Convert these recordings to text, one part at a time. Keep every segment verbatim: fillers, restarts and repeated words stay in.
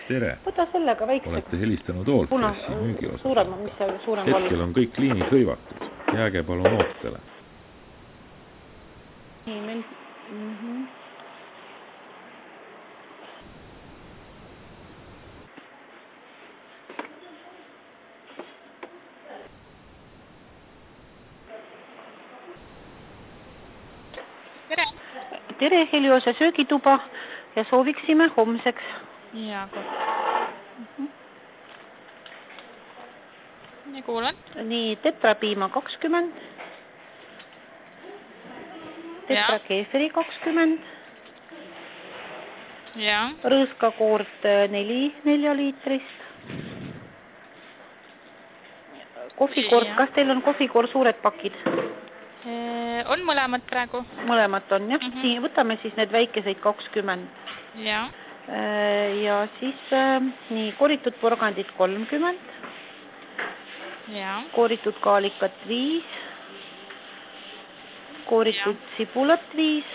Tere! Võta sellega väikse. Olete helistanud Allfressi müügiosas. Suurem, mis see suurem valik? Hetkel on kõik liinid hõivatud. Jääge palun ootele. Nii, meil... Mm-hmm. Tere! Tere, Heliose söögituba ja sooviksime homseks. Ja, mm-hmm. Nii kuulen. Nii, tetrapiima kakskümmend. Tetra keefiri kakskümmend. Ja. Rõõskakoort neli, nelja liitrist. Kohvikoort, ja. Kas teil on kohvikoor suured pakid? On mõlemad praegu? Mõlemad on, jah. Mm-hmm. Siin võtame siis need väikeseid kakskümmend. Ja. Ja siis nii, kooritud porgandid kolmkümmend. Ja. Kooritud kaalikat viis. Kooritud ja. Sibulat viis.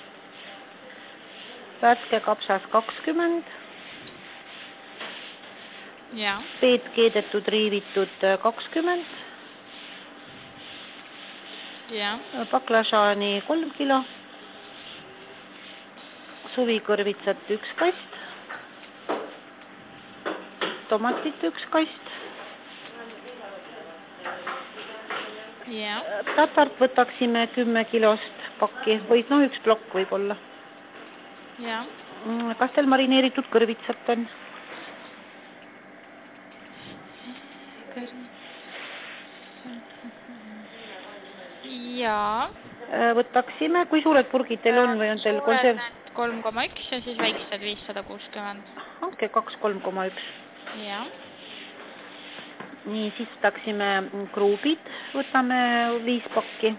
Värske kapsas kakskümmend. Ja. Peet keedetud riivitud kakskümmend. Ja. Baklažaani kolm kilo. Suvikõrvitsat üks kast. Tomatit üks kast. Ja. Tatart võtaksime kümme kilost pakki või no üks plokk võib olla. Ja. Kas teil marineeritud kõrvitsat on? Ja. Võtaksime, kui suured purgid teil on või on teil konserv? kolm koma üks ja siis väiksed viissada kuuskümmend. Hanke kaks kolm koma üks. Ja. Nii, siis võtaksime kruubid, võtame viis pakki.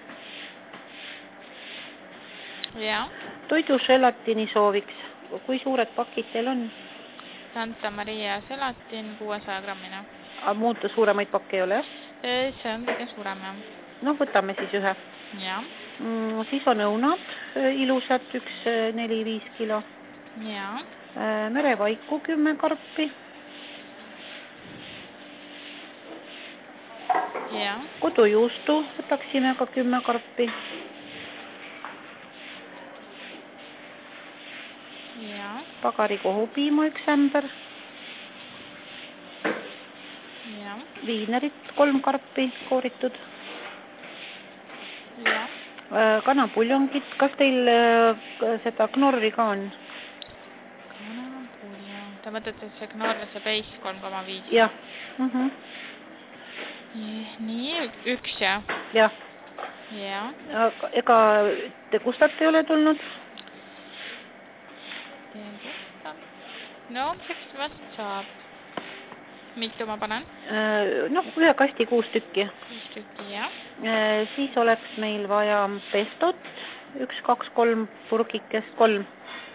Ja. Toidu želatini sooviks. Kui suured pakid teil on? Santa Maria želatin kuuesaja grammine. A muuta suuremaid pakke ei ole, jah? See on kõige suurem, jah. No, võtame siis ühe. Ja. Mm, siis on õunad, ilusad, üks neli viis kilo. Ja. Merevaiku kümme karpi. Ja. Kodujuustu võtaksime ka kümme karpi. Ja. Pagari kohupiima üks ämber. Ja. Viinerit kolm karpi kooritud. Ja. Kanapuljongit. Kas teil seda knorri ka on? Kanapuljong. Te mõtlete, et see knorr, see base kolm koma viis? Jah. Mm-hmm. Nii, üks, jah? Jah. Ja. Ega te kustat ei ole tulnud? No, seks vast saab. Mitu ma panen? Noh, ühe kasti kuus tükki. Kuus tükki, jah. Siis oleks meil vaja pestot. Üks, kaks, kolm purgikest, kolm.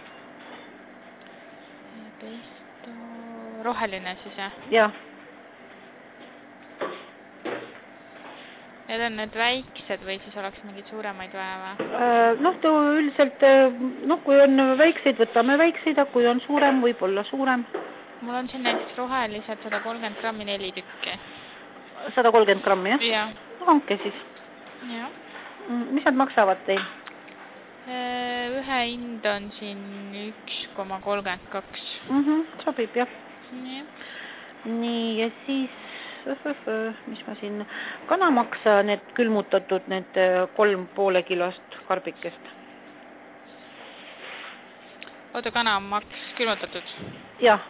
Pesto... Roheline siis, jah? Jah. Need on need väiksed või siis oleks mingid suuremaid vaja või? Noh, üldiselt, noh, kui on väikseid, võtame väikseid, aga kui on suurem, võib olla suurem. Mul on siin näiteks rohelised sada kolmkümmend grammi neli tükki. sada kolmkümmend grammi, jah? Jah. Hanke siis. Jah. Mis nad maksavad teil? Ühe hind on siin üks koma kolmkümmend kaks. Mhm, sobib, jah. Nii. Nii, ja siis... mis ma siin, kanamaks need külmutatud, need kolm poole kilost karbikest. Oota, kanamaks külmutatud? Jah.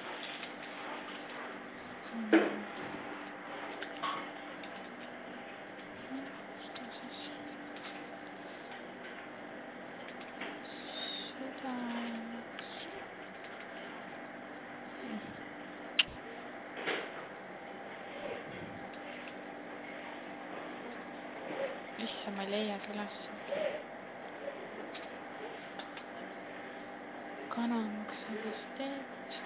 Issa, ma ei leia üles. Kanamaks sellest teed.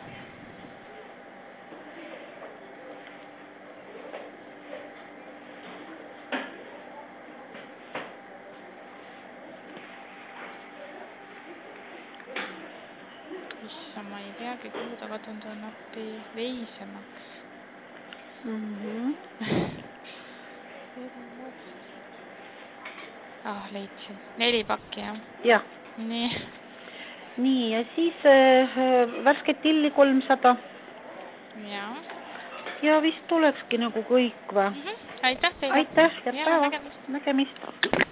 Issa, ma ei ei teagi, kuhu ta kadunud on appi. Veisemaks. Mm -hmm. Ah, leidsin. Neli pakki, jah? Jah. Nii. Nii, ja siis äh, värsket tilli kolmsada. Jaa. Ja vist olekski nagu kõik või? Mm -hmm. Aitäh teile. Aitäh, ja Ja, päeva. nägemist. Nägemist.